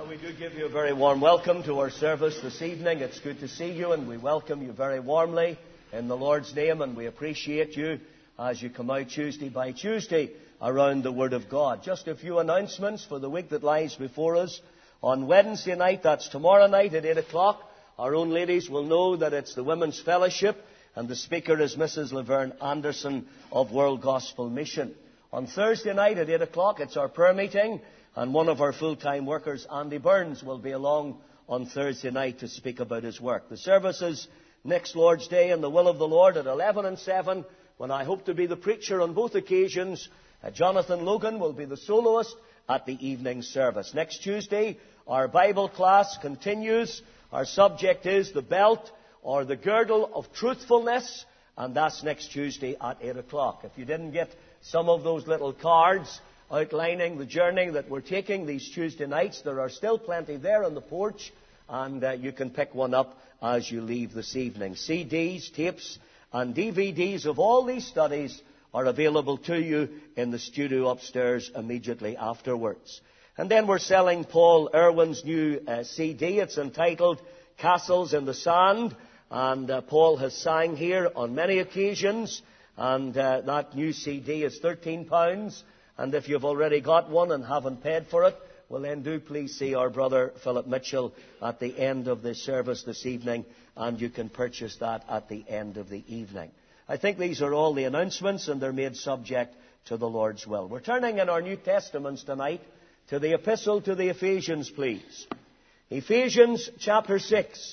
We do give you a very warm welcome to our service this evening. It's good to see you, and we welcome you very warmly in the Lord's name, and we appreciate you as you come out Tuesday by Tuesday around the Word of God. Just a few announcements for the week that lies before us. On Wednesday night, that's tomorrow night at 8 o'clock, our own ladies will know that it's the Women's Fellowship, and the speaker is Mrs. Laverne Anderson of World Gospel Mission. On Thursday night at 8 o'clock, it's our prayer meeting, and one of our full-time workers, Andy Burns, will be along on Thursday night to speak about his work. The services next Lord's Day in the will of the Lord at 11 and 7, when I hope to be the preacher on both occasions. Jonathan Logan will be the soloist at the evening service. Next Tuesday, our Bible class continues. Our subject is the belt or the girdle of truthfulness, and that's next Tuesday at 8 o'clock. If you didn't get some of those little cards outlining the journey that we're taking these Tuesday nights, there are still plenty there on the porch, and you can pick one up as you leave this evening. CDs, tapes, and DVDs of all these studies are available to you in the studio upstairs immediately afterwards. And then we're selling Paul Irwin's new CD. It's entitled Castles in the Sand, and Paul has sang here on many occasions, and that new CD is £13. And if you've already got one and haven't paid for it, well then do please see our brother Philip Mitchell at the end of this service this evening, and you can purchase that at the end of the evening. I think these are all the announcements, and they're made subject to the Lord's will. We're turning in our New Testaments tonight to the Epistle to the Ephesians, please. Ephesians chapter 6.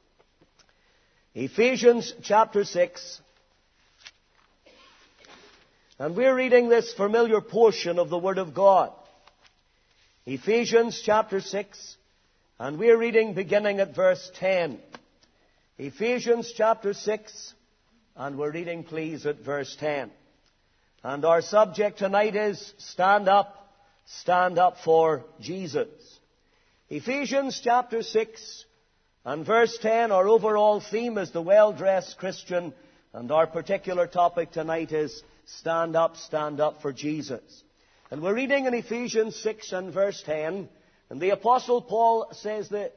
Ephesians chapter 6. And we're reading this familiar portion of the Word of God. Ephesians chapter 6, and we're reading beginning at verse 10. Ephesians chapter 6, and we're reading, please, at verse 10. And our subject tonight is stand up for Jesus. Ephesians chapter 6 and verse 10, our overall theme is the well-dressed Christian, and our particular topic tonight is stand up for Jesus. And we're reading in Ephesians 6 and verse 10, and the Apostle Paul says this: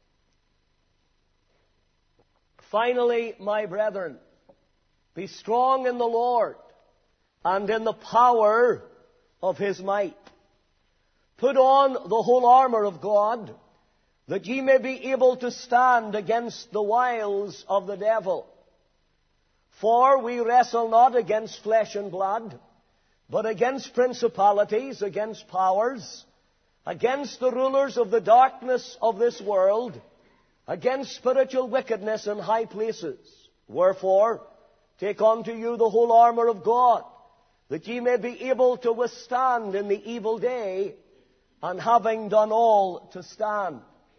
Finally, my brethren, be strong in the Lord and in the power of His might. Put on the whole armor of God, that ye may be able to stand against the wiles of the devil. For we wrestle not against flesh and blood, but against principalities, against powers, against the rulers of the darkness of this world, against spiritual wickedness in high places. Wherefore, take unto you the whole armor of God, that ye may be able to withstand in the evil day, and having done all, to stand.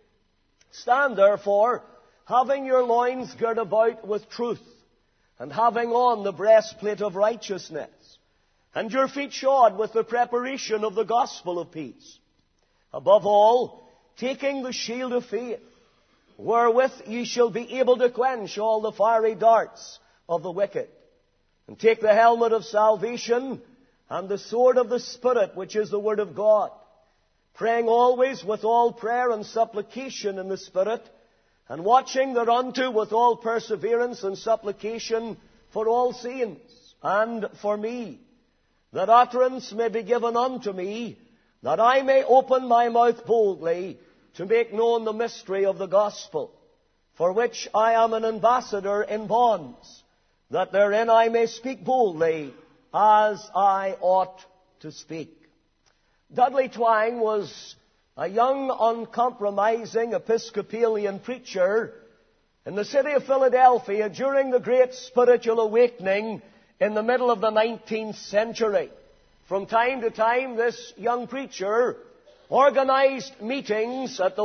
Stand therefore, having your loins girt about with truth, and having on the breastplate of righteousness, and your feet shod with the preparation of the gospel of peace. Above all, taking the shield of faith, wherewith ye shall be able to quench all the fiery darts of the wicked. And take the helmet of salvation, and the sword of the Spirit, which is the word of God, praying always with all prayer and supplication in the Spirit, and watching thereunto with all perseverance and supplication for all saints, and for me, that utterance may be given unto me, that I may open my mouth boldly to make known the mystery of the gospel, for which I am an ambassador in bonds, that therein I may speak boldly as I ought to speak. Dudley Twang was a young, uncompromising Episcopalian preacher in the city of Philadelphia during the great spiritual awakening in the middle of the 19th century. From time to time, this young preacher organized meetings at the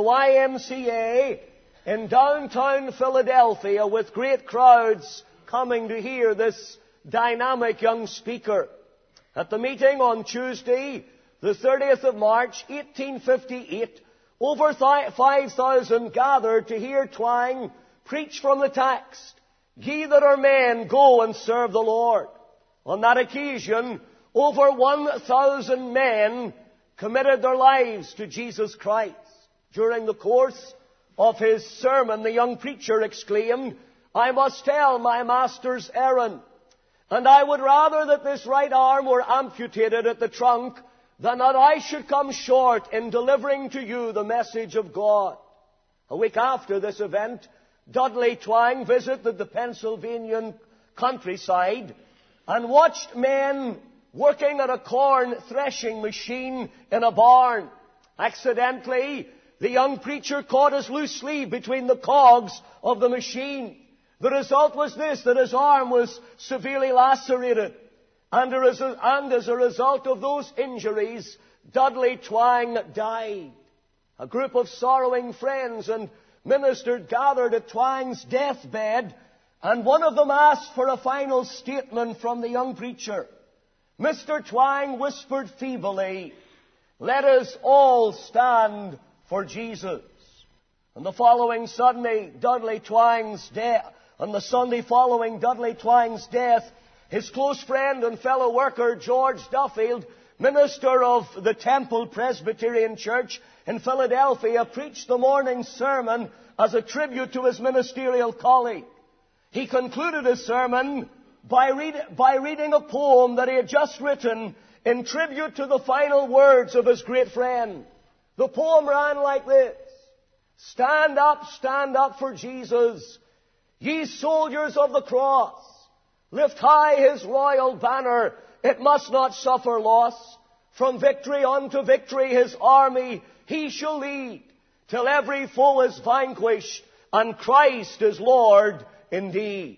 YMCA in downtown Philadelphia with great crowds coming to hear this dynamic young speaker. At the meeting on Tuesday, the 30th of March, 1858, over 5,000 gathered to hear Twang preach from the text, Ye that are men, go and serve the Lord. On that occasion, over 1,000 men committed their lives to Jesus Christ. During the course of his sermon, the young preacher exclaimed, "I must tell my master's errand, and I would rather that this right arm were amputated at the trunk than that I should come short in delivering to you the message of God." A week after this event, Dudley Twang visited the Pennsylvanian countryside and watched men working at a corn threshing machine in a barn. Accidentally, the young preacher caught his loose sleeve between the cogs of the machine. The result was this, that his arm was severely lacerated. And as a result of those injuries, Dudley Twang died. A group of sorrowing friends and ministers gathered at Twang's deathbed, and one of them asked for a final statement from the young preacher. Mr. Twang whispered feebly, "Let us all stand for Jesus." On the following Sunday, on the Sunday following Dudley Twang's death, his close friend and fellow worker George Duffield, minister of the Temple Presbyterian Church in Philadelphia, preached the morning sermon as a tribute to his ministerial colleague. He concluded his sermon by reading a poem that he had just written in tribute to the final words of his great friend. The poem ran like this: stand up for Jesus, ye soldiers of the cross. Lift high his royal banner, it must not suffer loss. From victory unto victory his army he shall lead, till every foe is vanquished, and Christ is Lord indeed.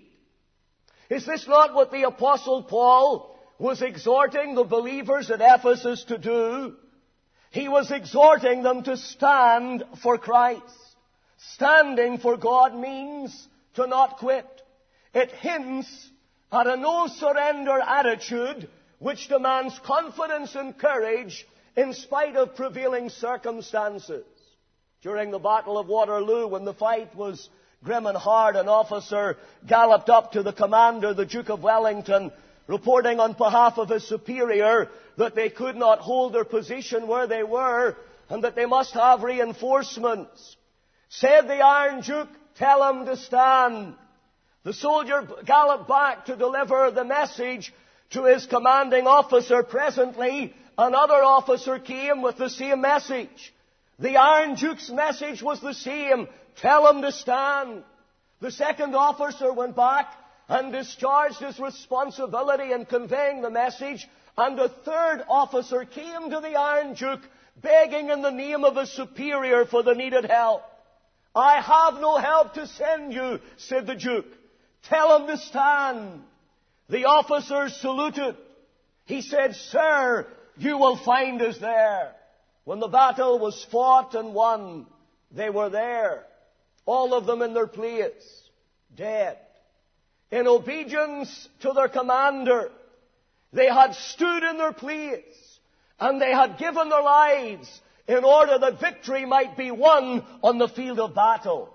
Is this not what the Apostle Paul was exhorting the believers at Ephesus to do? He was exhorting them to stand for Christ. Standing for God means to not quit. It hints at a no-surrender attitude which demands confidence and courage in spite of prevailing circumstances. During the Battle of Waterloo, when the fight was grim and hard, an officer galloped up to the commander, the Duke of Wellington, reporting on behalf of his superior that they could not hold their position where they were and that they must have reinforcements. Said the Iron Duke, "Tell him to stand." The soldier galloped back to deliver the message to his commanding officer. Presently, another officer came with the same message. The Iron Duke's message was the same: tell him to stand. The second officer went back and discharged his responsibility in conveying the message, and a third officer came to the Iron Duke, begging in the name of his superior for the needed help. "I have no help to send you," said the Duke. "Tell him to stand." The officer saluted. He said, "Sir, you will find us there." When the battle was fought and won, they were there, all of them in their place, dead. In obedience to their commander, they had stood in their place, and they had given their lives in order that victory might be won on the field of battle.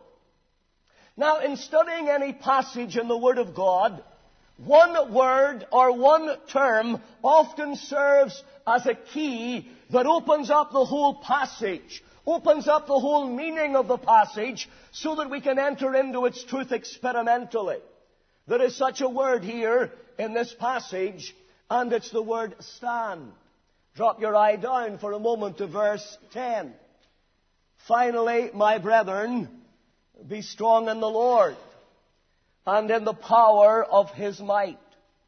Now, in studying any passage in the Word of God, one word or one term often serves as a key that opens up the whole passage, opens up the whole meaning of the passage, so that we can enter into its truth experimentally. There is such a word here in this passage, and it's the word stand. Drop your eye down for a moment to verse 10. "Finally, my brethren, be strong in the Lord and in the power of his might.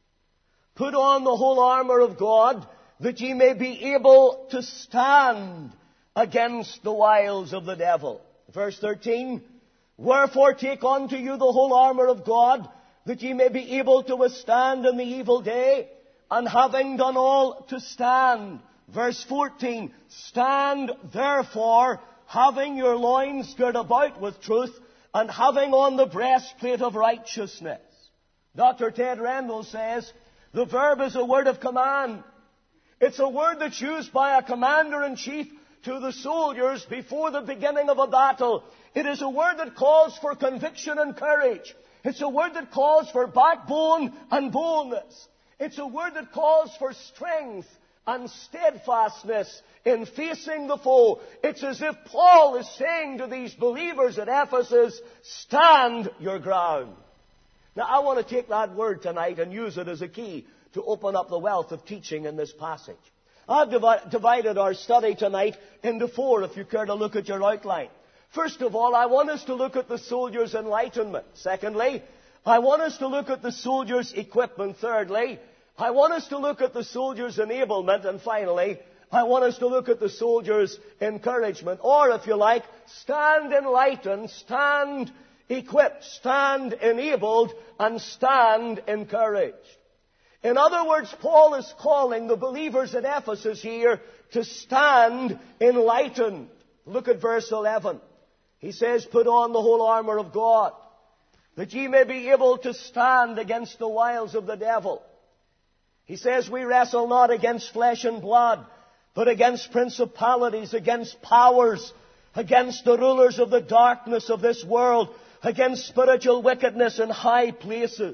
Put on the whole armor of God, that ye may be able to stand against the wiles of the devil." Verse 13, "Wherefore take unto you the whole armor of God, that ye may be able to withstand in the evil day, and having done all, to stand." Verse 14, "Stand therefore, having your loins girt about with truth, and having on the breastplate of righteousness." Dr. Ted Rendell says, the verb is a word of command. It's a word that's used by a commander-in-chief to the soldiers before the beginning of a battle. It is a word that calls for conviction and courage. It's a word that calls for backbone and boldness. It's a word that calls for strength and steadfastness in facing the foe. It's as if Paul is saying to these believers at Ephesus, stand your ground. Now, I want to take that word tonight and use it as a key to open up the wealth of teaching in this passage. I've divided our study tonight into 4, if you care to look at your outline. First of all, I want us to look at the soldier's enlightenment. Secondly, I want us to look at the soldier's equipment. Thirdly, I want us to look at the soldier's enablement. And finally, I want us to look at the soldier's encouragement. Or, if you like, stand enlightened, stand equipped, stand enabled, and stand encouraged. In other words, Paul is calling the believers at Ephesus here to stand enlightened. Look at verse 11. He says, put on the whole armor of God, that ye may be able to stand against the wiles of the devil. He says, we wrestle not against flesh and blood, but against principalities, against powers, against the rulers of the darkness of this world, against spiritual wickedness in high places.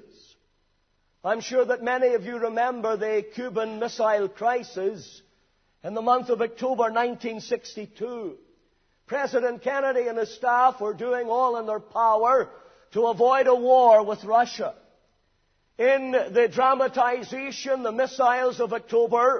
I'm sure that many of you remember the Cuban Missile Crisis in the month of October 1962. President Kennedy and his staff were doing all in their power to avoid a war with Russia. In the dramatization, The Missiles of October,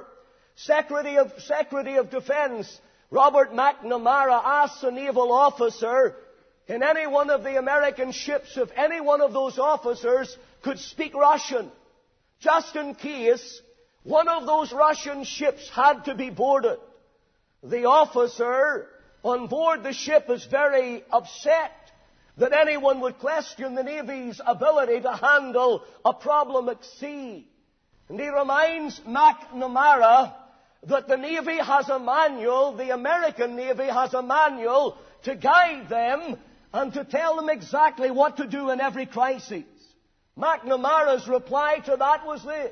Secretary of Defense Robert McNamara asked a naval officer in any one of the American ships if any one of those officers could speak Russian, just in case one of those Russian ships had to be boarded. The officer on board the ship is very upset that anyone would question the Navy's ability to handle a problem at sea. And he reminds McNamara that the Navy has a manual, the American Navy has a manual to guide them and to tell them exactly what to do in every crisis. McNamara's reply to that was this: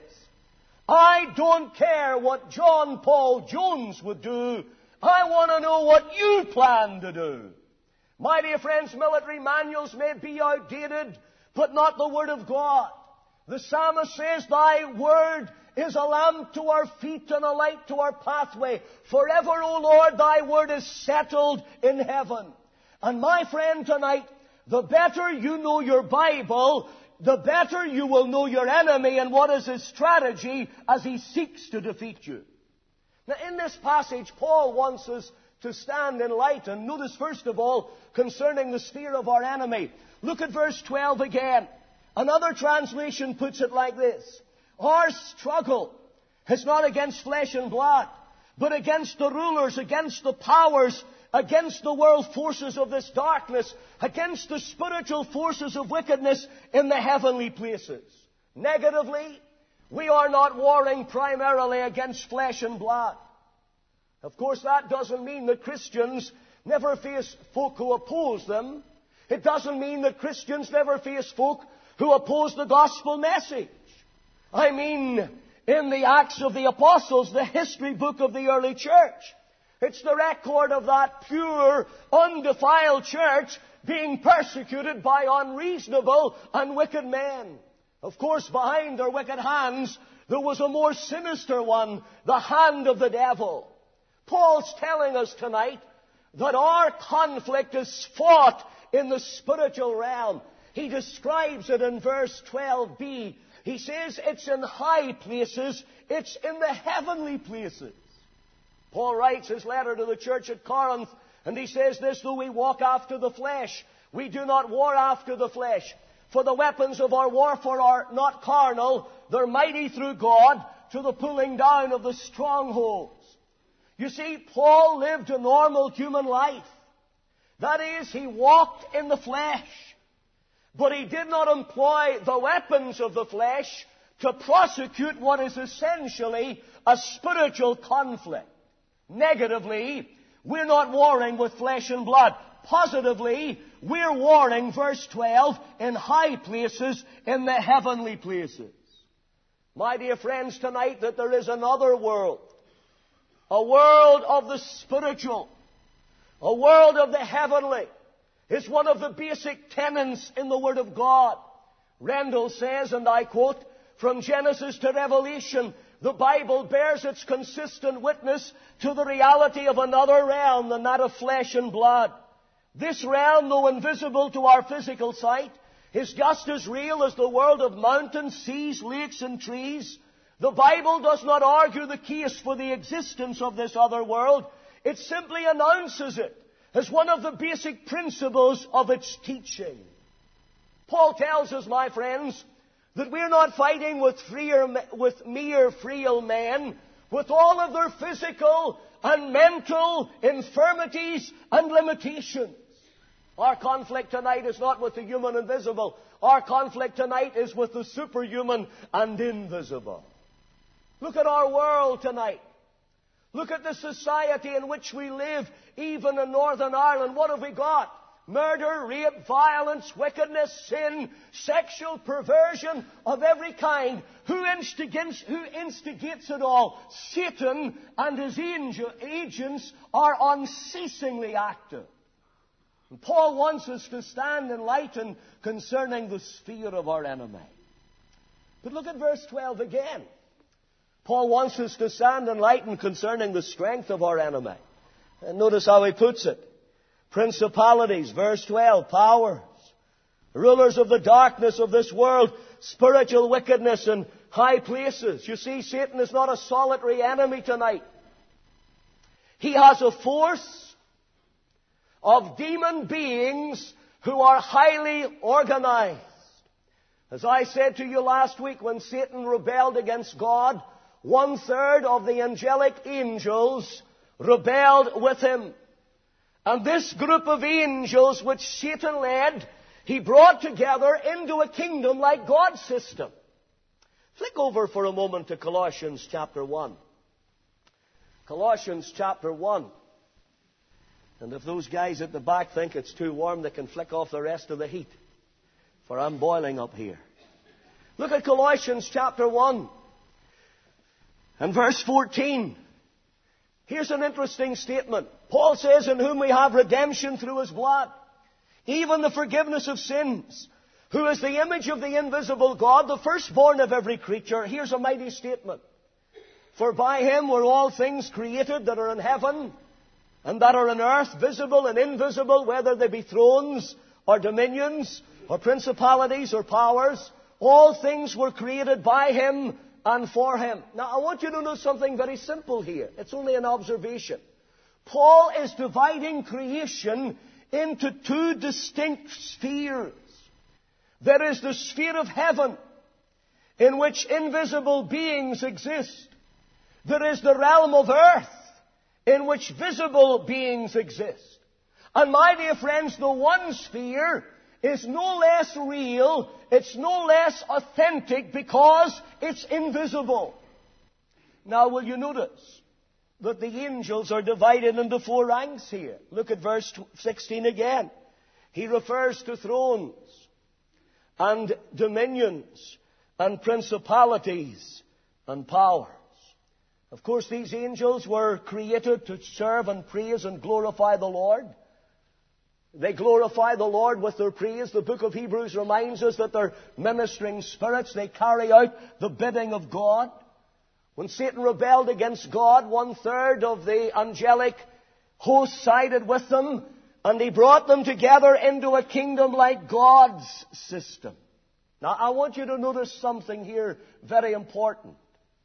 I don't care what John Paul Jones would do. I want to know what you plan to do. My dear friends, military manuals may be outdated, but not the Word of God. The psalmist says, Thy Word is a lamp to our feet and a light to our pathway. Forever, O Lord, Thy Word is settled in heaven. And my friend, tonight, the better you know your Bible, the better you will know your enemy and what is his strategy as he seeks to defeat you. Now, in this passage, Paul wants us to stand enlightened. Notice, first of all, concerning the sphere of our enemy. Look at verse 12 again. Another translation puts it like this: Our struggle is not against flesh and blood, but against the rulers, against the powers, against the world forces of this darkness, against the spiritual forces of wickedness in the heavenly places. Negatively, we are not warring primarily against flesh and blood. Of course, that doesn't mean that Christians never face folk who oppose them. It doesn't mean that Christians never face folk who oppose the gospel message. I mean, in the Acts of the Apostles, the history book of the early church, it's the record of that pure, undefiled church being persecuted by unreasonable and wicked men. Of course, behind their wicked hands, there was a more sinister one, the hand of the devil. Paul's telling us tonight that our conflict is fought in the spiritual realm. He describes it in verse 12b. He says it's in high places, it's in the heavenly places. Paul writes his letter to the church at Corinth, and he says this: though we walk after the flesh, we do not war after the flesh. For the weapons of our warfare are not carnal, they're mighty through God to the pulling down of the strongholds. You see, Paul lived a normal human life. That is, he walked in the flesh. But he did not employ the weapons of the flesh to prosecute what is essentially a spiritual conflict. Negatively, we're not warring with flesh and blood. Positively, we're warring, verse 12, in high places, in the heavenly places. My dear friends, tonight that there is another world. A world of the spiritual. A world of the heavenly. Is one of the basic tenets in the Word of God. Rendell says, and I quote, from Genesis to Revelation, the Bible bears its consistent witness to the reality of another realm than that of flesh and blood. This realm, though invisible to our physical sight, is just as real as the world of mountains, seas, lakes, and trees. The Bible does not argue the case for the existence of this other world. It simply announces it as one of the basic principles of its teaching. Paul tells us, my friends, that we're not fighting with mere frail men, with all of their physical and mental infirmities and limitations. Our conflict tonight is not with the human and visible. Our conflict tonight is with the superhuman and invisible. Look at our world tonight. Look at the society in which we live, even in Northern Ireland. What have we got? Murder, rape, violence, wickedness, sin, sexual perversion of every kind. Who instigates it all? Satan and his agents are unceasingly active. And Paul wants us to stand enlightened concerning the sphere of our enemy. But look at verse 12 again. Paul wants us to stand enlightened concerning the strength of our enemy. And notice how he puts it. Principalities, verse 12, powers, rulers of the darkness of this world, spiritual wickedness in high places. You see, Satan is not a solitary enemy tonight. He has a force of demon beings who are highly organized. As I said to you last week, when Satan rebelled against God, 1/3 of the angelic angels rebelled with him. And this group of angels which Satan led, he brought together into a kingdom like God's system. Flick over for a moment to Colossians chapter 1. Colossians chapter 1. And if those guys at the back think it's too warm, they can flick off the rest of the heat. For I'm boiling up here. Look at Colossians chapter 1. And verse 14. Here's an interesting statement. Paul says, in whom we have redemption through his blood, even the forgiveness of sins, who is the image of the invisible God, the firstborn of every creature. Here's a mighty statement. For by him were all things created that are in heaven and that are on earth, visible and invisible, whether they be thrones or dominions or principalities or powers. All things were created by him and for him. Now, I want you to know something very simple here. It's only an observation. Paul is dividing creation into two distinct spheres. There is the sphere of heaven, in which invisible beings exist. There is the realm of earth, in which visible beings exist. And my dear friends, the one sphere is no less real, it's no less authentic because it's invisible. Now, will you notice that the angels are divided into 4 ranks here? Look at verse 16 again. He refers to thrones and dominions and principalities and powers. Of course, these angels were created to serve and praise and glorify the Lord. They glorify the Lord with their praise. The book of Hebrews reminds us that they're ministering spirits. They carry out the bidding of God. When Satan rebelled against God, 1/3 of the angelic host sided with them, and he brought them together into a kingdom like God's system. Now, I want you to notice something here very important.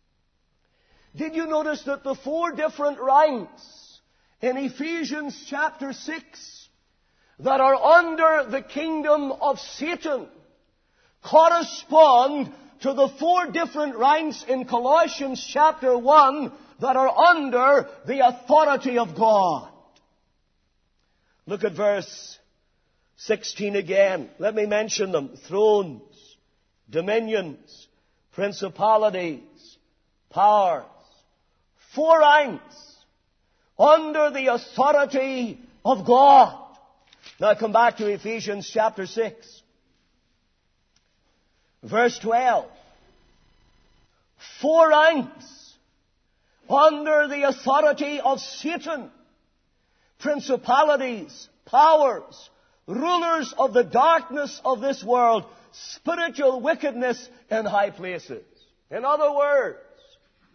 Did you notice that the 4 different ranks in Ephesians chapter 6 that are under the kingdom of Satan correspond to the 4 different ranks in Colossians chapter 1 that are under the authority of God? Look at verse 16 again. Let me mention them. Thrones, dominions, principalities, powers. 4 ranks under the authority of God. Now come back to Ephesians chapter 6. Verse 12. 4 ranks under the authority of Satan. Principalities, powers, rulers of the darkness of this world, spiritual wickedness in high places. In other words,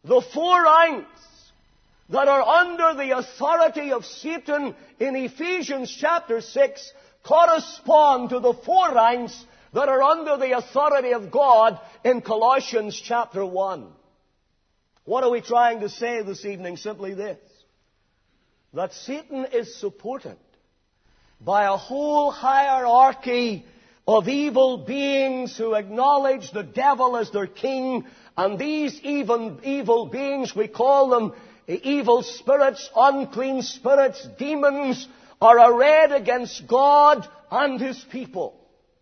The 4 ranks that are under the authority of Satan in Ephesians chapter 6 correspond to the 4 ranks that are under the authority of God in Colossians chapter 1. What are we trying to say this evening? Simply this: that Satan is supported by a whole hierarchy of evil beings who acknowledge the devil as their king, and these evil beings, we call them evil spirits, unclean spirits, demons, are arrayed against God and His people.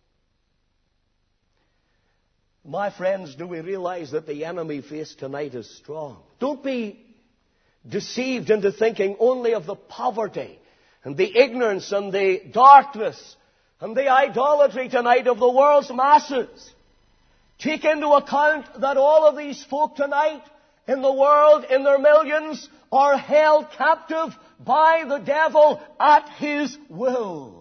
My friends, do we realize that the enemy faced tonight is strong? Don't be deceived into thinking only of the poverty and the ignorance and the darkness and the idolatry tonight of the world's masses. Take into account that all of these folk tonight in the world, in their millions, are held captive by the devil at his will.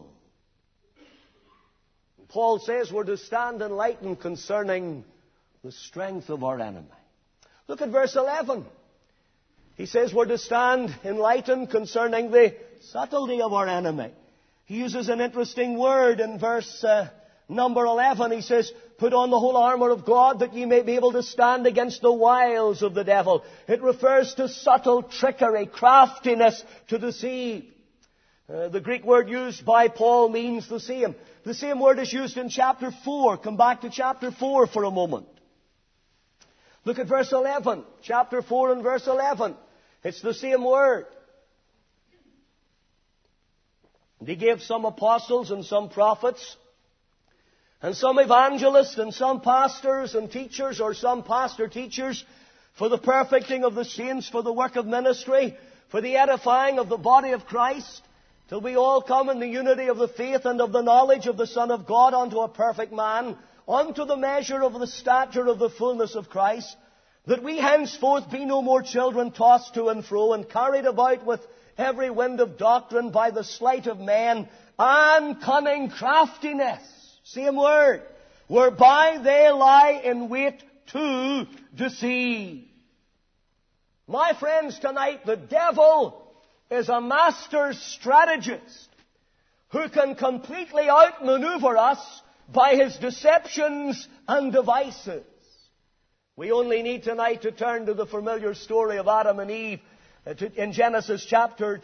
Paul says we're to stand enlightened concerning the strength of our enemy. Look at verse 11. He says we're to stand enlightened concerning the subtlety of our enemy. He uses an interesting word in verse number 11. He says, put on the whole armor of God that ye may be able to stand against the wiles of the devil. It refers to subtle trickery, craftiness to deceive. The Greek word used by Paul means the same. The same word is used in chapter 4. Come back to chapter 4 for a moment. Look at verse 11. Chapter 4 and verse 11. It's the same word. And He gave some apostles and some prophets and some evangelists and some pastors and teachers, or some pastor teachers, for the perfecting of the saints, for the work of ministry, for the edifying of the body of Christ, till we all come in the unity of the faith and of the knowledge of the Son of God unto a perfect man, unto the measure of the stature of the fullness of Christ, that we henceforth be no more children tossed to and fro and carried about with every wind of doctrine by the sleight of men and cunning craftiness. Same word. Whereby they lie in wait to deceive. My friends, tonight the devil is a master strategist who can completely outmaneuver us by his deceptions and devices. We only need tonight to turn to the familiar story of Adam and Eve in Genesis chapter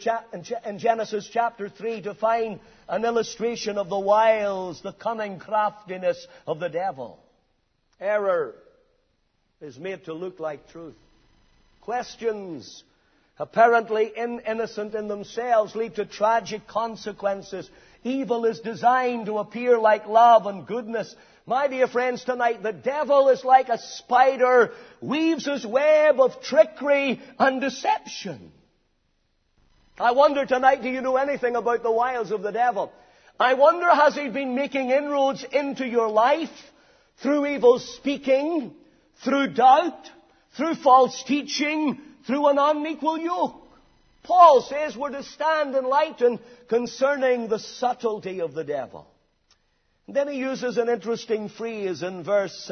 3 to find an illustration of the wiles, the cunning craftiness of the devil. Error is made to look like truth. Questions, apparently innocent in themselves, lead to tragic consequences. Evil is designed to appear like love and goodness. My dear friends, tonight the devil is like a spider, weaves his web of trickery and deception. I wonder tonight, do you know anything about the wiles of the devil? I wonder, has he been making inroads into your life through evil speaking, through doubt, through false teaching, through an unequal yoke? Paul says we're to stand enlightened concerning the subtlety of the devil. And then he uses an interesting phrase in verse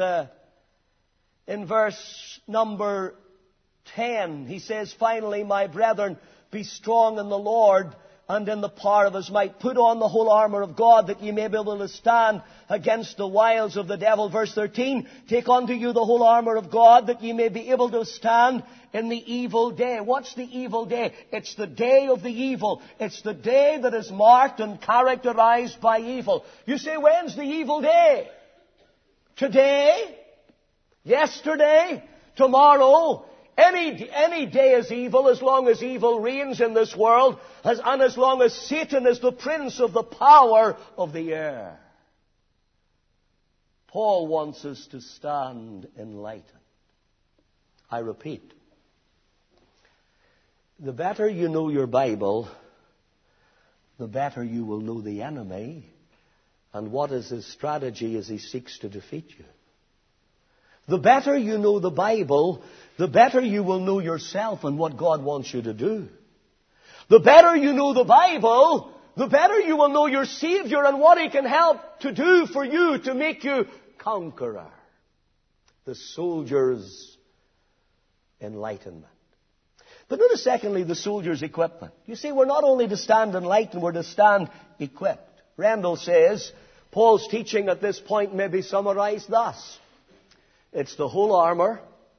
number 10. He says, finally, my brethren, be strong in the Lord and in the power of His might. Put on the whole armor of God that ye may be able to stand against the wiles of the devil. Verse 13, take unto you the whole armor of God that ye may be able to stand in the evil day. What's the evil day? It's the day of the evil. It's the day that is marked and characterized by evil. You say, when's the evil day? Today? Yesterday? Tomorrow? Any day is evil as long as evil reigns in this world, and as long as Satan is the prince of the power of the air. Paul wants us to stand enlightened. I repeat, the better you know your Bible, the better you will know the enemy and what is his strategy as he seeks to defeat you. The better you know the Bible, the better you will know yourself and what God wants you to do. The better you know the Bible, the better you will know your Savior and what He can help to do for you to make you conqueror. The soldiers enlightenment. But notice secondly the soldier's equipment. You see, we're not only to stand enlightened, we're to stand equipped. Rendell says, Paul's teaching at this point may be summarized thus. It's the whole armor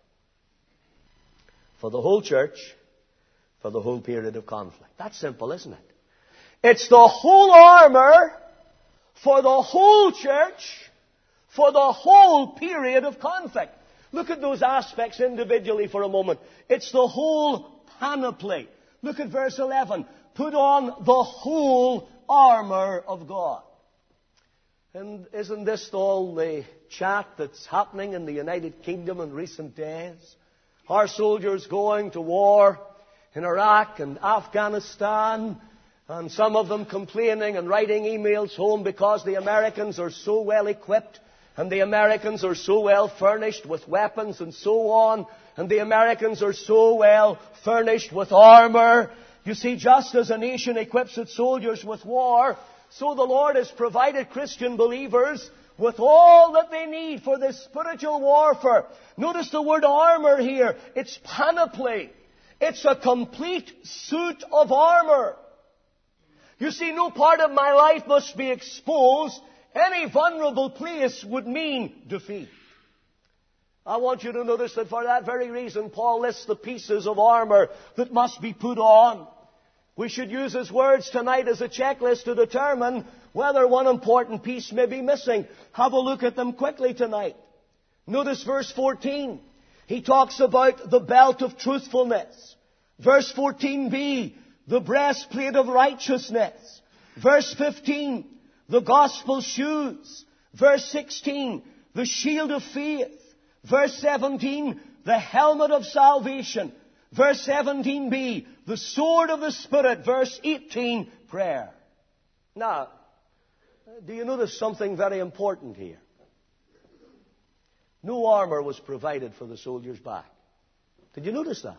for the whole church for the whole period of conflict. That's simple, isn't it? It's the whole armor for the whole church for the whole period of conflict. Look at those aspects individually for a moment. It's the whole panoply. Look at verse 11. Put on the whole armor of God. And isn't this all the chat that's happening in the United Kingdom in recent days? Our soldiers going to war in Iraq and Afghanistan, and some of them complaining and writing emails home because the Americans are so well equipped, and the Americans are so well furnished with weapons and so on, and the Americans are so well furnished with armor. You see, just as a nation equips its soldiers with war, so the Lord has provided Christian believers with all that they need for this spiritual warfare. Notice the word armor here. It's panoply. It's a complete suit of armor. You see, no part of my life must be exposed. Any vulnerable place would mean defeat. I want you to notice that for that very reason, Paul lists the pieces of armor that must be put on. We should use his words tonight as a checklist to determine whether one important piece may be missing. Have a look at them quickly tonight. Notice verse 14. He talks about the belt of truthfulness. Verse 14b, the breastplate of righteousness. Verse 15, the gospel shoes. Verse 16, the shield of faith. Verse 17, the helmet of salvation. Verse 17b, the sword of the Spirit. Verse 18, prayer. Now, do you notice something very important here? No armor was provided for the soldier's back. Did you notice that?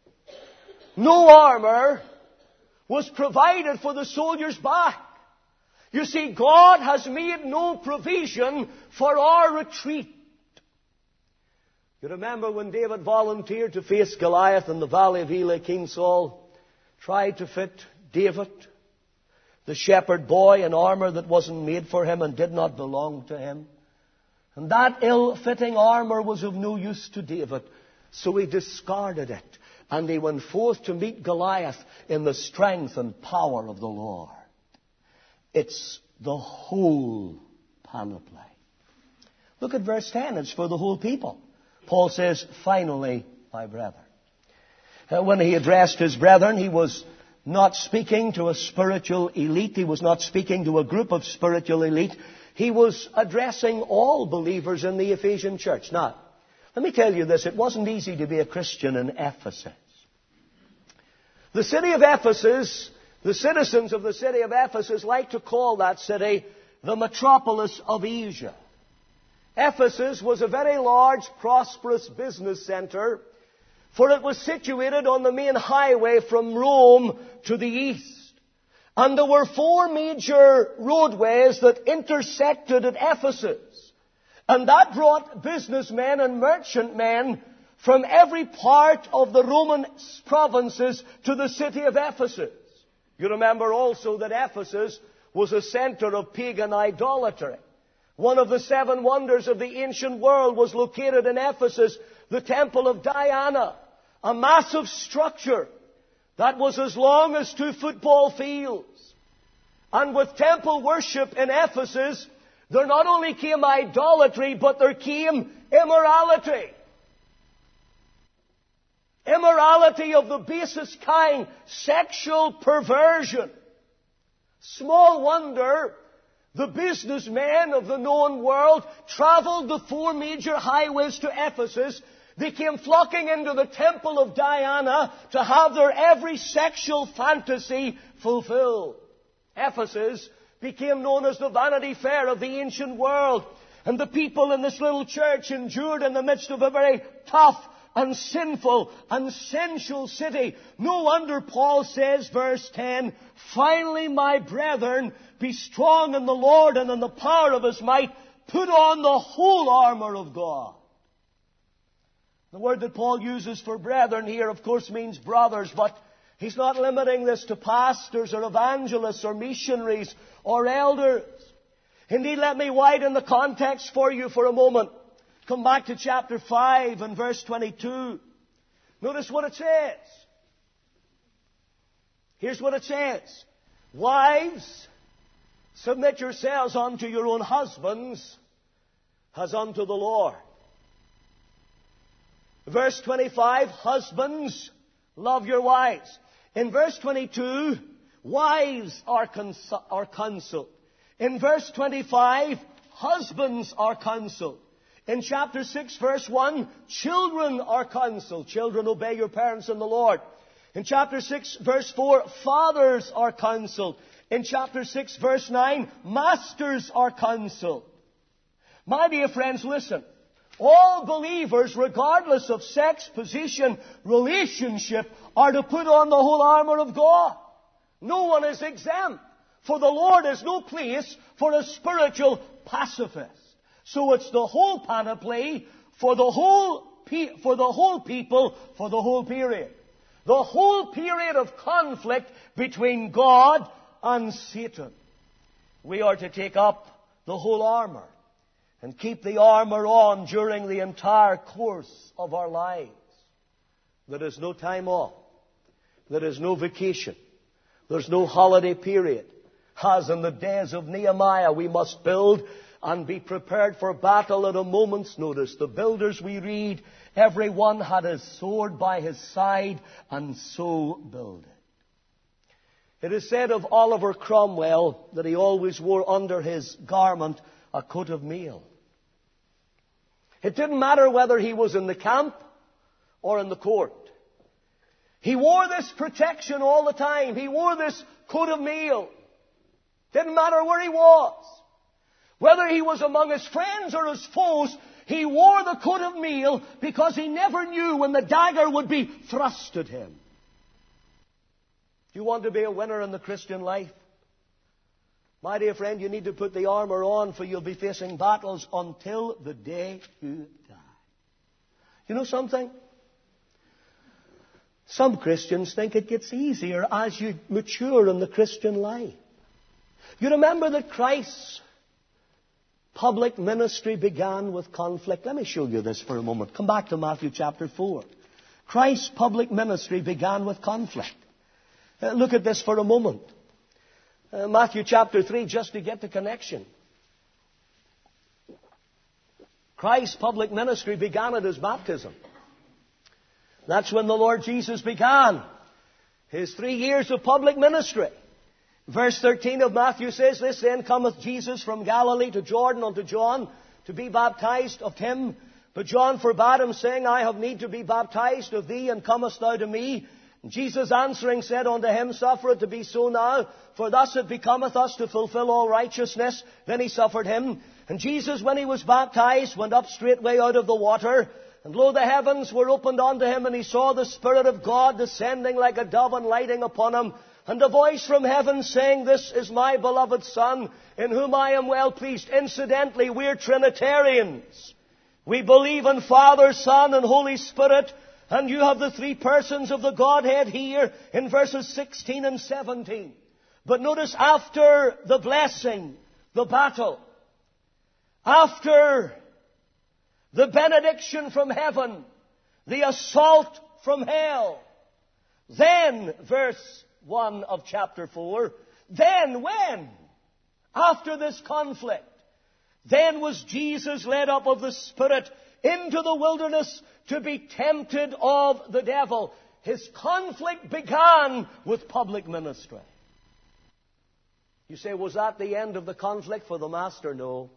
No armor was provided for the soldier's back. You see, God has made no provision for our retreat. You remember when David volunteered to face Goliath in the valley of Elah, King Saul tried to fit David, the shepherd boy, in armor that wasn't made for him and did not belong to him. And that ill-fitting armor was of no use to David, so he discarded it. And he went forth to meet Goliath in the strength and power of the Lord. It's the whole panoply. Look at verse 10. It's for the whole people. Paul says, finally, my brethren. When he addressed his brethren, he was not speaking to a spiritual elite. He was not speaking to a group of spiritual elite. He was addressing all believers in the Ephesian church. Now, let me tell you this. It wasn't easy to be a Christian in Ephesus. The city of Ephesus, the citizens of the city of Ephesus like to call that city the metropolis of Asia. Ephesus was a very large, prosperous business center, for it was situated on the main highway from Rome to the east. And there were 4 major roadways that intersected at Ephesus. And that brought businessmen and merchantmen from every part of the Roman provinces to the city of Ephesus. You remember also that Ephesus was a center of pagan idolatry. One of the 7 wonders of the ancient world was located in Ephesus, the Temple of Diana, a massive structure that was as long as 2 football fields. And with temple worship in Ephesus, there not only came idolatry, but there came immorality. Immorality of the basest kind, sexual perversion. Small wonder the businessmen of the known world traveled the 4 major highways to Ephesus. They came flocking into the temple of Diana to have their every sexual fantasy fulfilled. Ephesus became known as the Vanity Fair of the ancient world. And the people in this little church endured in the midst of a very tough and sinful and sensual city. No wonder Paul says, verse 10, finally, my brethren, be strong in the Lord and in the power of His might. Put on the whole armor of God. The word that Paul uses for brethren here, of course, means brothers, but he's not limiting this to pastors or evangelists or missionaries or elders. Indeed, let me widen the context for you for a moment. Come back to chapter 5 and verse 22. Notice what it says. Here's what it says. Wives, submit yourselves unto your own husbands as unto the Lord. Verse 25, husbands, love your wives. In verse 22, wives are counseled. In verse 25, husbands are counseled. In chapter 6, verse 1, children are counseled. Children, obey your parents in the Lord. In chapter 6, verse 4, fathers are counseled. In chapter 6, verse 9, masters are counseled. My dear friends, listen. All believers, regardless of sex, position, relationship, are to put on the whole armor of God. No one is exempt. For the Lord is no place for a spiritual pacifist. So it's the whole panoply for the whole people, for the whole period. The whole period of conflict between God and Satan. We are to take up the whole armor and keep the armor on during the entire course of our lives. There is no time off. There is no vacation. There's no holiday period. As in the days of Nehemiah, we must build and be prepared for battle at a moment's notice. The builders we read, every one had his sword by his side, and so builded. It is said of Oliver Cromwell that he always wore under his garment a coat of mail. It didn't matter whether he was in the camp or in the court. He wore this protection all the time. He wore this coat of mail. Didn't matter where he was. Whether he was among his friends or his foes, he wore the coat of mail because he never knew when the dagger would be thrust at him. Do you want to be a winner in the Christian life? My dear friend, you need to put the armor on, for you'll be facing battles until the day you die. You know something? Some Christians think it gets easier as you mature in the Christian life. You remember that Christ's public ministry began with conflict. Let me show you this for a moment. Come back to Matthew chapter 4. Christ's public ministry began with conflict. Look at this for a moment. Matthew chapter 3, just to get the connection. Christ's public ministry began at his baptism. That's when the Lord Jesus began his 3 years of public ministry. Verse 13 of Matthew says, This then cometh Jesus from Galilee to Jordan unto John to be baptized of him. But John forbade him, saying, I have need to be baptized of thee, and comest thou to me? And Jesus answering said unto him, Suffer it to be so now, for thus it becometh us to fulfill all righteousness. Then he suffered him. And Jesus, when he was baptized, went up straightway out of the water. And lo, the heavens were opened unto him, and he saw the Spirit of God descending like a dove and lighting upon him. And a voice from heaven saying, This is my beloved Son, in whom I am well pleased. Incidentally, we're Trinitarians. We believe in Father, Son, and Holy Spirit. And you have the 3 persons of the Godhead here in verses 16 and 17. But notice, after the blessing, the battle, after the benediction from heaven, the assault from hell, then, verse 1 of chapter 4, then when? After this conflict, then was Jesus led up of the Spirit into the wilderness to be tempted of the devil. His conflict began with public ministry. You say, was that the end of the conflict for the Master? No.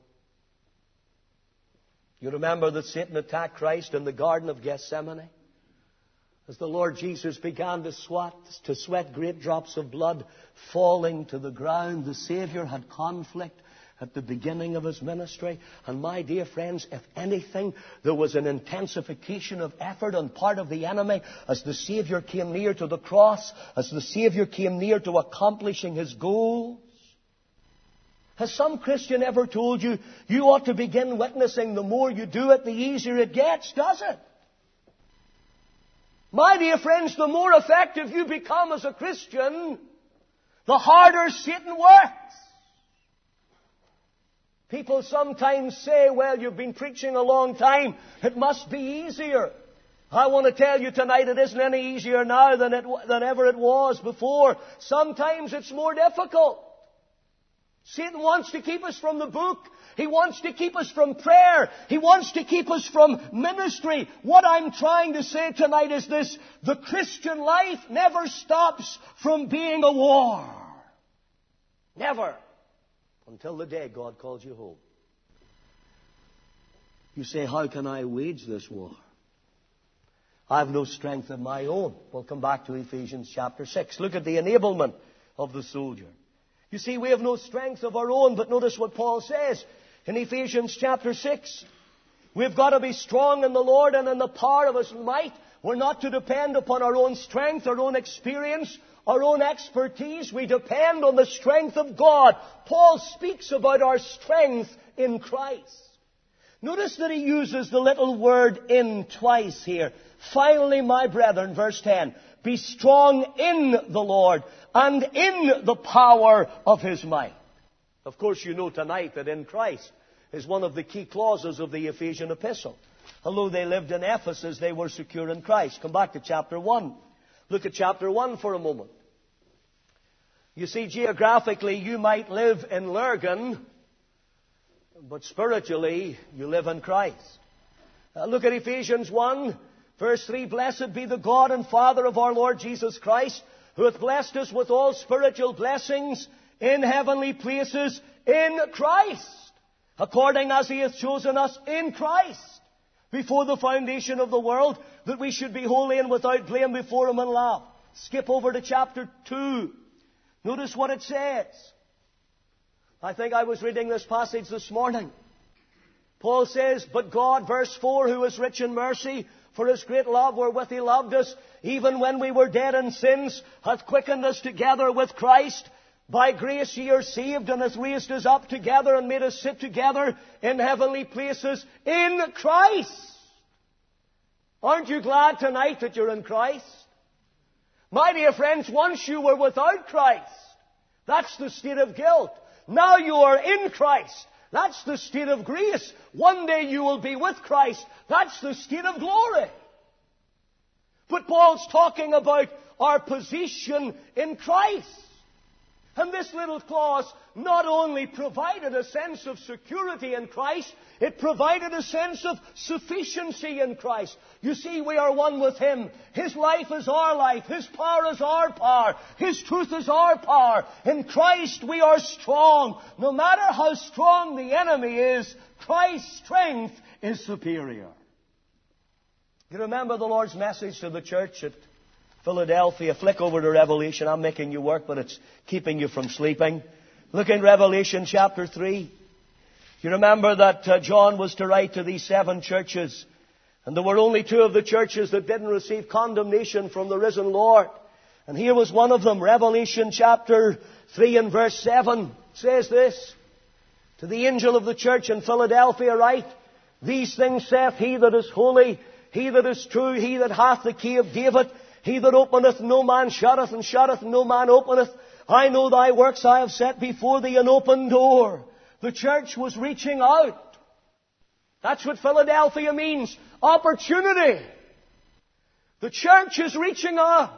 You remember that Satan attacked Christ in the Garden of Gethsemane? As the Lord Jesus began to sweat great drops of blood falling to the ground, the Savior had conflict at the beginning of his ministry. And my dear friends, if anything, there was an intensification of effort on part of the enemy as the Savior came near to the cross, as the Savior came near to accomplishing his goals. Has some Christian ever told you, you ought to begin witnessing, the more you do it, the easier it gets? Does it? My dear friends, the more effective you become as a Christian, the harder Satan works. People sometimes say, well, you've been preaching a long time, it must be easier. I want to tell you tonight it isn't any easier now than ever it was before. Sometimes it's more difficult. Satan wants to keep us from the book. He wants to keep us from prayer. He wants to keep us from ministry. What I'm trying to say tonight is this: the Christian life never stops from being a war. Never. Until the day God calls you home. You say, how can I wage this war? I have no strength of my own. We'll come back to Ephesians chapter 6. Look at the enablement of the soldier. You see, we have no strength of our own, but notice what Paul says in Ephesians chapter 6. We've got to be strong in the Lord and in the power of His might. We're not to depend upon our own strength, our own experience, our own expertise. We depend on the strength of God. Paul speaks about our strength in Christ. Notice that he uses the little word "in" twice here. Finally, my brethren, verse 10, be strong in the Lord and in the power of His might. Of course, you know tonight that in Christ is one of the key clauses of the Ephesian epistle. Although they lived in Ephesus, they were secure in Christ. Come back to chapter 1. Look at chapter 1 for a moment. You see, geographically, you might live in Lurgan, but spiritually, you live in Christ. Look at Ephesians 1, verse 3. Blessed be the God and Father of our Lord Jesus Christ, who hath blessed us with all spiritual blessings in heavenly places in Christ, according as He hath chosen us in Christ before the foundation of the world, that we should be holy and without blame before Him in love. Skip over to chapter 2. Notice what it says. I think I was reading this passage this morning. Paul says, but God, verse 4, who is rich in mercy, for His great love wherewith He loved us, even when we were dead in sins, hath quickened us together with Christ. By grace ye are saved, and hath raised us up together and made us sit together in heavenly places in Christ. Aren't you glad tonight that you're in Christ? My dear friends, once you were without Christ. That's the state of guilt. Now you are in Christ. That's the state of grace. One day you will be with Christ. That's the state of glory. But Paul's talking about our position in Christ. And this little clause not only provided a sense of security in Christ, it provided a sense of sufficiency in Christ. You see, we are one with Him. His life is our life. His power is our power. His truth is our power. In Christ we are strong. No matter how strong the enemy is, Christ's strength is superior. You remember the Lord's message to the church at Philadelphia? Flick over to Revelation. I'm making you work, but it's keeping you from sleeping. Look in Revelation chapter 3. You remember that John was to write to these 7 churches. And there were only 2 of the churches that didn't receive condemnation from the risen Lord. And here was one of them. Revelation chapter 3 and verse 7 says this. To the angel of the church in Philadelphia write, these things saith He that is holy, He that is true, He that hath the key of David, He that openeth no man shutteth, and shutteth no man openeth. I know thy works, I have set before thee an open door. The church was reaching out. That's what Philadelphia means. Opportunity. The church is reaching out.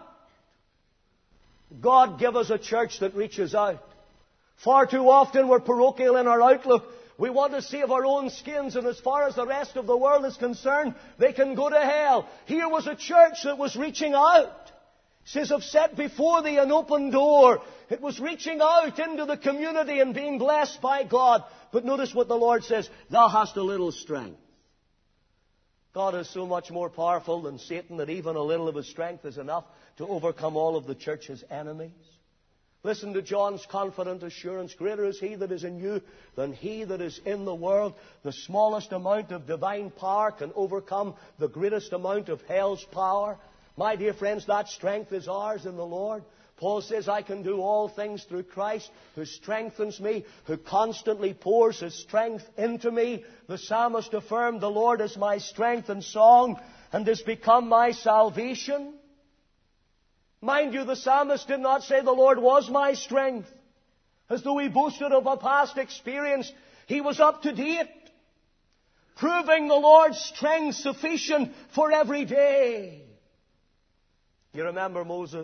God give us a church that reaches out. Far too often we're parochial in our outlook. We want to save our own skins, and as far as the rest of the world is concerned, they can go to hell. Here was a church that was reaching out. It says, I've set before thee an open door. It was reaching out into the community and being blessed by God. But notice what the Lord says, thou hast a little strength. God is so much more powerful than Satan that even a little of His strength is enough to overcome all of the church's enemies. Listen to John's confident assurance. Greater is He that is in you than he that is in the world. The smallest amount of divine power can overcome the greatest amount of hell's power. My dear friends, that strength is ours in the Lord. Paul says, I can do all things through Christ who strengthens me, who constantly pours His strength into me. The psalmist affirmed, the Lord is my strength and song, and has become my salvation. Mind you, the psalmist did not say the Lord was my strength, as though he boasted of a past experience. He was up to date, proving the Lord's strength sufficient for every day. You remember Moses?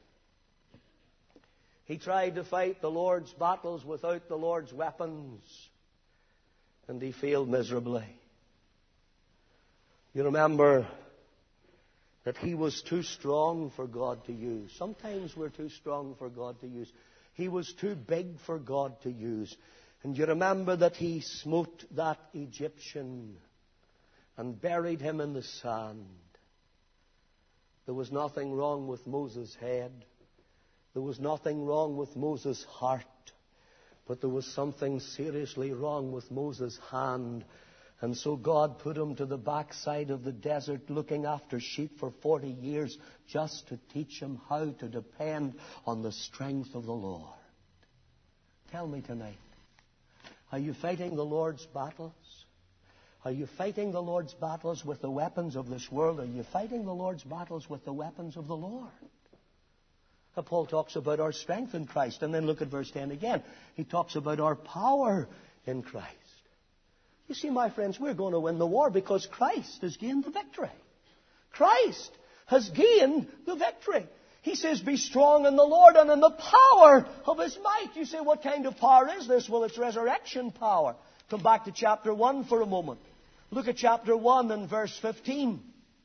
He tried to fight the Lord's battles without the Lord's weapons, and he failed miserably. You remember that he was too strong for God to use. Sometimes we're too strong for God to use. He was too big for God to use. And you remember that he smote that Egyptian and buried him in the sand. There was nothing wrong with Moses' head. There was nothing wrong with Moses' heart. But there was something seriously wrong with Moses' hand. And so God put him to the backside of the desert looking after sheep for 40 years just to teach him how to depend on the strength of the Lord. Tell me tonight, are you fighting the Lord's battles? Are you fighting the Lord's battles with the weapons of this world? Are you fighting the Lord's battles with the weapons of the Lord? Now, Paul talks about our strength in Christ. And then look at verse 10 again. He talks about our power in Christ. You see, my friends, we're going to win the war because Christ has gained the victory. Christ has gained the victory. He says, be strong in the Lord and in the power of His might. You say, what kind of power is this? Well, it's resurrection power. Come back to chapter 1 for a moment. Look at chapter 1 and verse 15.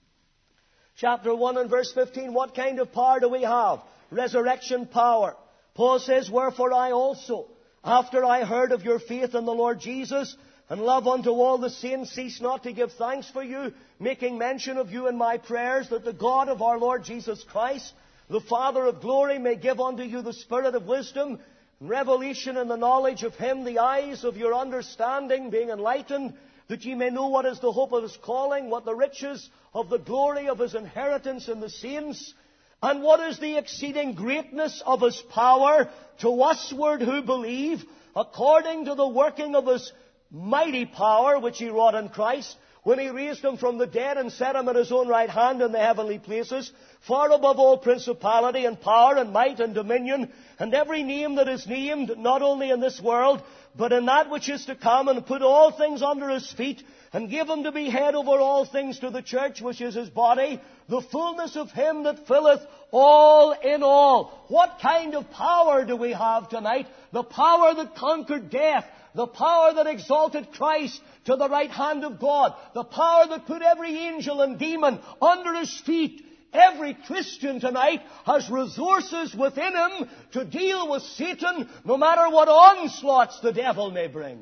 Chapter 1 and verse 15, what kind of power do we have? Resurrection power. Paul says, wherefore I also, after I heard of your faith in the Lord Jesus, and love unto all the saints, cease not to give thanks for you, making mention of you in my prayers, that the God of our Lord Jesus Christ, the Father of glory, may give unto you the spirit of wisdom, and revelation in the knowledge of Him, the eyes of your understanding being enlightened, that ye may know what is the hope of His calling, what the riches of the glory of His inheritance in the saints, and what is the exceeding greatness of His power to usward who believe, according to the working of His mighty power which He wrought in Christ, when He raised Him from the dead and set Him at His own right hand in the heavenly places, far above all principality and power and might and dominion, and every name that is named, not only in this world, but in that which is to come, and put all things under His feet, and give Him to be head over all things to the church, which is His body, the fullness of Him that filleth all in all. What kind of power do we have tonight? The power that conquered death. The power that exalted Christ to the right hand of God. The power that put every angel and demon under His feet. Every Christian tonight has resources within him to deal with Satan, no matter what onslaughts the devil may bring.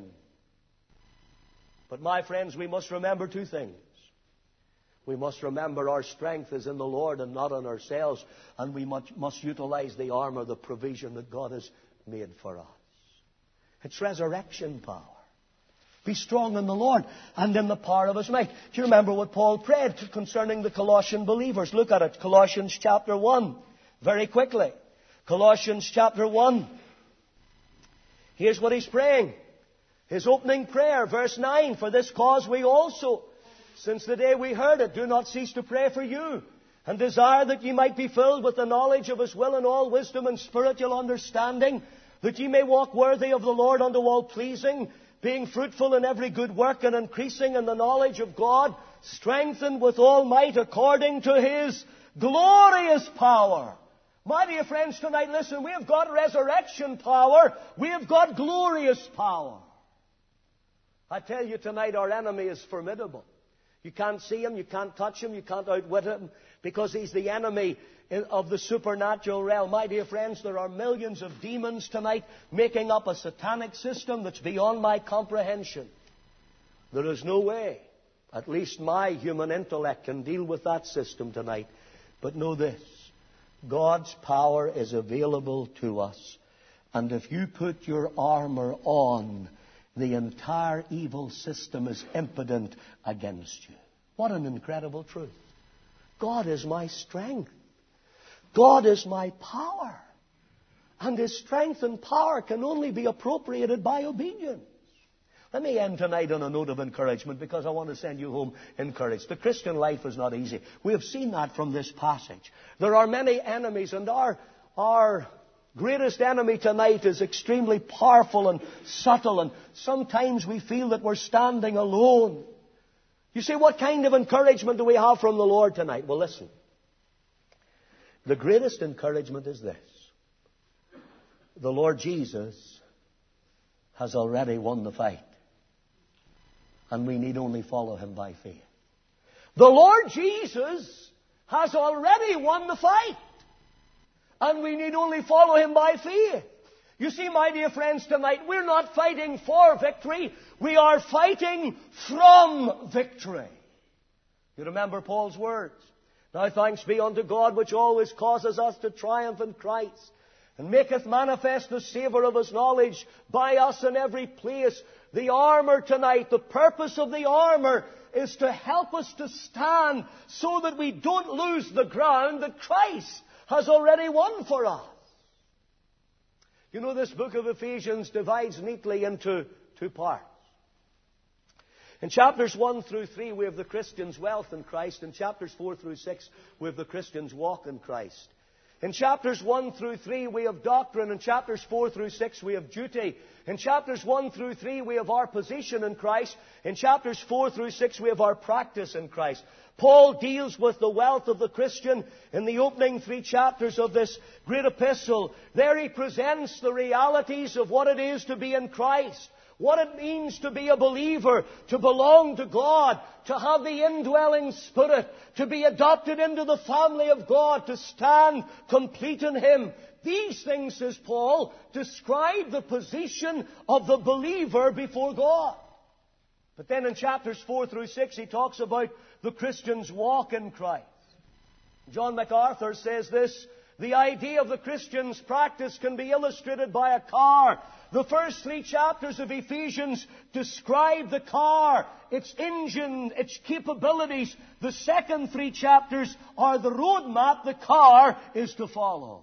But my friends, we must remember two things. We must remember our strength is in the Lord and not in ourselves. And we must utilize the armor, the provision that God has made for us. It's resurrection power. Be strong in the Lord and in the power of His might. Do you remember what Paul prayed concerning the Colossian believers? Look at it. Colossians chapter 1. Very quickly. Colossians chapter 1. Here's what he's praying. His opening prayer, verse 9. For this cause we also, since the day we heard it, do not cease to pray for you, and desire that ye might be filled with the knowledge of His will and all wisdom and spiritual understanding, that ye may walk worthy of the Lord unto all pleasing, being fruitful in every good work and increasing in the knowledge of God, strengthened with all might according to His glorious power. My dear friends, tonight, listen, we have got resurrection power. We have got glorious power. I tell you tonight, our enemy is formidable. You can't see him, you can't touch him, you can't outwit him, because he's the enemy of the supernatural realm. My dear friends, there are millions of demons tonight making up a satanic system that's beyond my comprehension. There is no way, at least my human intellect can deal with that system tonight. But know this, God's power is available to us. And if you put your armor on, the entire evil system is impotent against you. What an incredible truth. God is my strength. God is my power. And His strength and power can only be appropriated by obedience. Let me end tonight on a note of encouragement, because I want to send you home encouraged. The Christian life is not easy. We have seen that from this passage. There are many enemies, and our greatest enemy tonight is extremely powerful and subtle, and sometimes we feel that we're standing alone. You say, what kind of encouragement do we have from the Lord tonight? Well, listen. The greatest encouragement is this. The Lord Jesus has already won the fight, and we need only follow Him by faith. The Lord Jesus has already won the fight, and we need only follow Him by faith. You see, my dear friends, tonight we're not fighting for victory. We are fighting from victory. You remember Paul's words. Now thanks be unto God, which always causes us to triumph in Christ, and maketh manifest the savour of His knowledge by us in every place. The armour tonight, the purpose of the armour is to help us to stand so that we don't lose the ground that Christ has already won for us. You know, this book of Ephesians divides neatly into two parts. In chapters 1 through 3, we have the Christian's wealth in Christ. In chapters 4 through 6, we have the Christian's walk in Christ. In chapters 1 through 3, we have doctrine. In chapters 4 through 6, we have duty. In chapters 1 through 3, we have our position in Christ. In chapters 4 through 6, we have our practice in Christ. Paul deals with the wealth of the Christian in the opening 3 chapters of this great epistle. There he presents the realities of what it is to be in Christ, what it means to be a believer, to belong to God, to have the indwelling Spirit, to be adopted into the family of God, to stand complete in Him. These things, says Paul, describe the position of the believer before God. But then in chapters 4 through 6, he talks about the Christian's walk in Christ. John MacArthur says this: the idea of the Christian's practice can be illustrated by a car. The first 3 chapters of Ephesians describe the car, its engine, its capabilities. The second 3 chapters are the roadmap the car is to follow.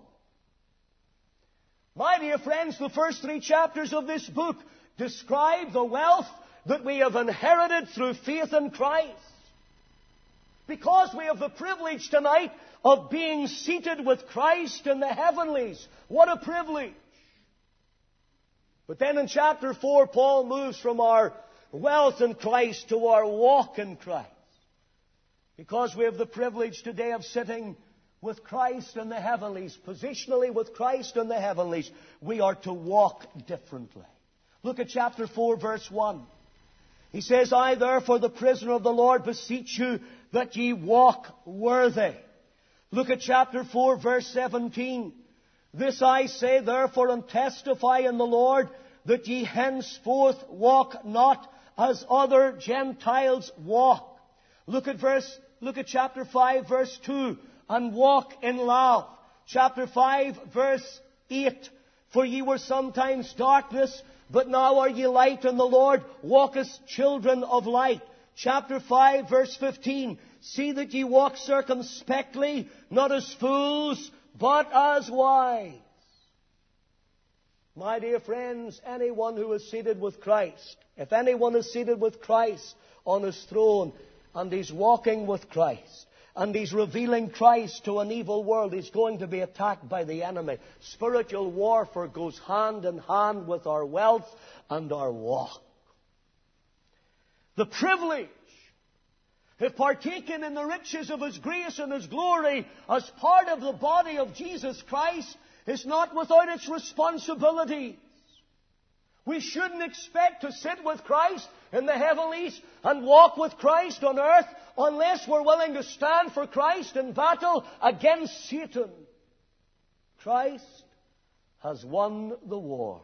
My dear friends, the first 3 chapters of this book describe the wealth that we have inherited through faith in Christ. Because we have the privilege tonight of being seated with Christ in the heavenlies. What a privilege! But then in chapter 4, Paul moves from our wealth in Christ to our walk in Christ. Because we have the privilege today of sitting with Christ in the heavenlies, positionally with Christ in the heavenlies, we are to walk differently. Look at chapter 4, verse 1. He says, I therefore, the prisoner of the Lord, beseech you that ye walk worthy. Look at chapter 4, verse 17. This I say therefore and testify in the Lord, that ye henceforth walk not as other Gentiles walk. Look at chapter 5, verse 2, and walk in love. Chapter 5, verse 8. For ye were sometimes darkness, but now are ye light in the Lord. Walk as children of light. Chapter 5, verse 15. See that ye walk circumspectly, not as fools, but as wise. My dear friends, anyone who is seated with Christ, if anyone is seated with Christ on His throne, and he's walking with Christ, and he's revealing Christ to an evil world, he's going to be attacked by the enemy. Spiritual warfare goes hand in hand with our wealth and our walk. The privilege of partaking in the riches of His grace and His glory as part of the body of Jesus Christ is not without its responsibilities. We shouldn't expect to sit with Christ in the heavenlies and walk with Christ on earth unless we're willing to stand for Christ in battle against Satan. Christ has won the war.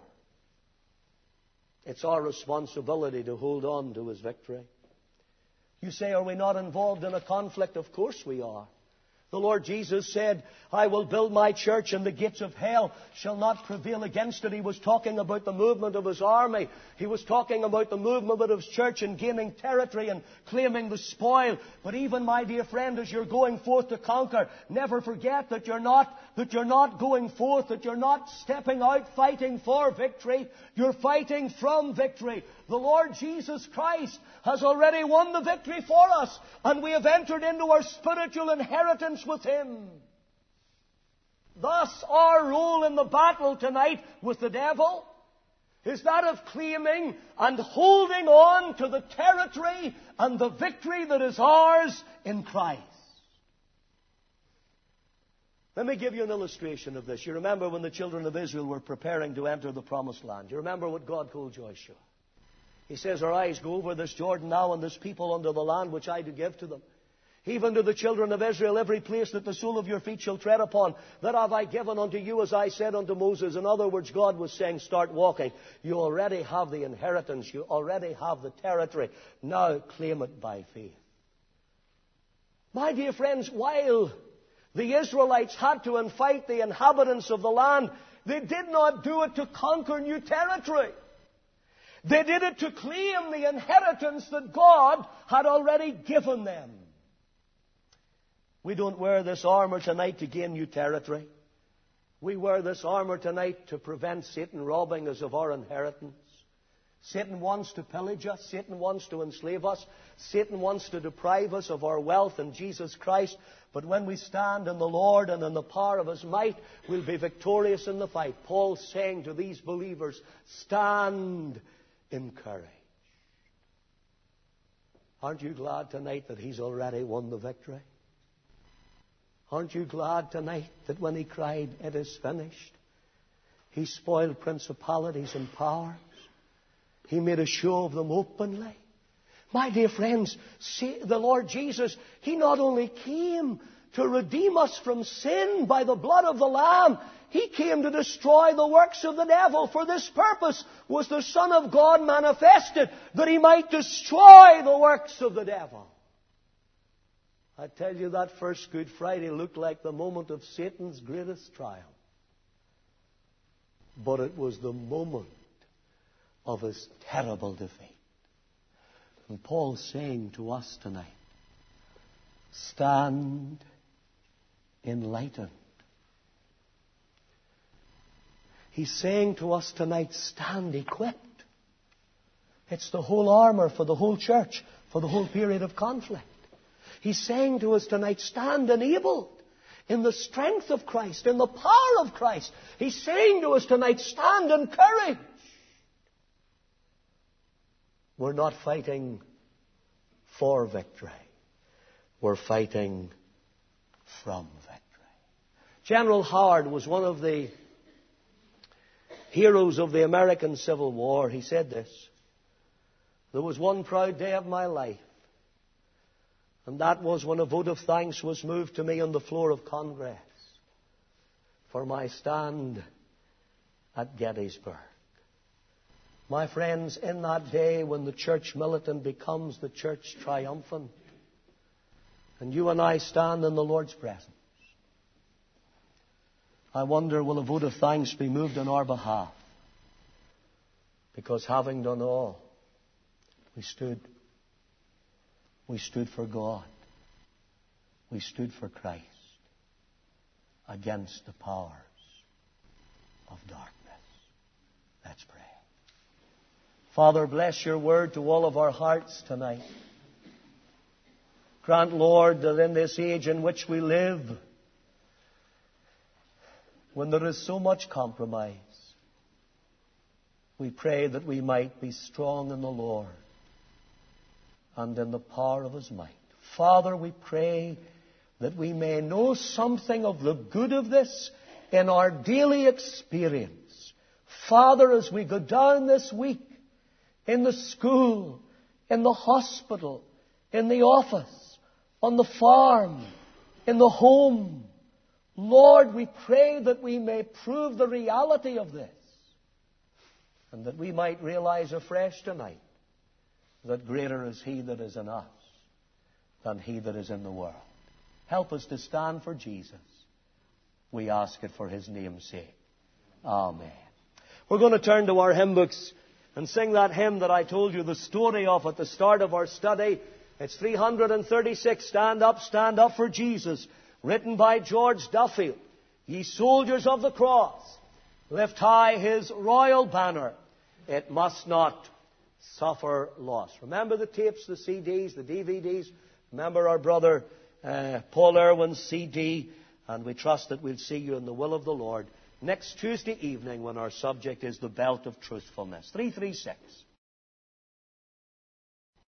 It's our responsibility to hold on to His victory. You say, are we not involved in a conflict? Of course we are. The Lord Jesus said, I will build my church and the gates of hell shall not prevail against it. He was talking about the movement of His army. He was talking about the movement of His church and gaining territory and claiming the spoil. But even, my dear friend, as you're going forth to conquer, never forget that you're not going forth, that you're not stepping out fighting for victory. You're fighting from victory. The Lord Jesus Christ has already won the victory for us, and we have entered into our spiritual inheritance with Him. Thus, our role in the battle tonight with the devil is that of claiming and holding on to the territory and the victory that is ours in Christ. Let me give you an illustration of this. You remember when the children of Israel were preparing to enter the Promised Land. You remember what God told Joshua. He says, Arise, go over this Jordan now, and this people unto the land which I do give to them. Even to the children of Israel, every place that the sole of your feet shall tread upon, that have I given unto you, as I said unto Moses. In other words, God was saying, start walking. You already have the inheritance. You already have the territory. Now claim it by faith. My dear friends, while the Israelites had to fight the inhabitants of the land, they did not do it to conquer new territory. They did it to claim the inheritance that God had already given them. We don't wear this armor tonight to gain new territory. We wear this armor tonight to prevent Satan robbing us of our inheritance. Satan wants to pillage us. Satan wants to enslave us. Satan wants to deprive us of our wealth in Jesus Christ. But when we stand in the Lord and in the power of His might, we'll be victorious in the fight. Paul's saying to these believers, stand in courage. Aren't you glad tonight that He's already won the victory? Aren't you glad tonight that when He cried, it is finished, He spoiled principalities and powers? He made a show of them openly. My dear friends, see, the Lord Jesus, He not only came to redeem us from sin by the blood of the Lamb, He came to destroy the works of the devil. For this purpose was the Son of God manifested, that He might destroy the works of the devil. I tell you, that first Good Friday looked like the moment of Satan's greatest triumph. But it was the moment of his terrible defeat. And Paul's saying to us tonight, stand enlightened. He's saying to us tonight, stand equipped. It's the whole armor for the whole church, for the whole period of conflict. He's saying to us tonight, stand enabled in the strength of Christ, in the power of Christ. He's saying to us tonight, stand in courage. We're not fighting for victory. We're fighting from victory. General Howard was one of the heroes of the American Civil War. He said this: there was one proud day of my life, and that was when a vote of thanks was moved to me on the floor of Congress for my stand at Gettysburg. My friends, in that day when the church militant becomes the church triumphant, and you and I stand in the Lord's presence, I wonder, will a vote of thanks be moved on our behalf? Because having done all, we stood for God. We stood for Christ against the powers of darkness. Let's pray. Father, bless your word to all of our hearts tonight. Grant, Lord, that in this age in which we live, when there is so much compromise, we pray that we might be strong in the Lord and in the power of His might. Father, we pray that we may know something of the good of this in our daily experience. Father, as we go down this week, in the school, in the hospital, in the office, on the farm, in the home, Lord, we pray that we may prove the reality of this, and that we might realize afresh tonight that greater is He that is in us than he that is in the world. Help us to stand for Jesus. We ask it for His name's sake. Amen. We're going to turn to our hymn books and sing that hymn that I told you the story of at the start of our study. It's 336, Stand Up for Jesus, written by George Duffield. Ye soldiers of the cross, lift high His royal banner. It must not suffer loss. Remember the tapes, the CDs, the DVDs. Remember our brother Paul Irwin's CD. And we trust that we'll see you in the will of the Lord next Tuesday evening when our subject is the belt of truthfulness. 336.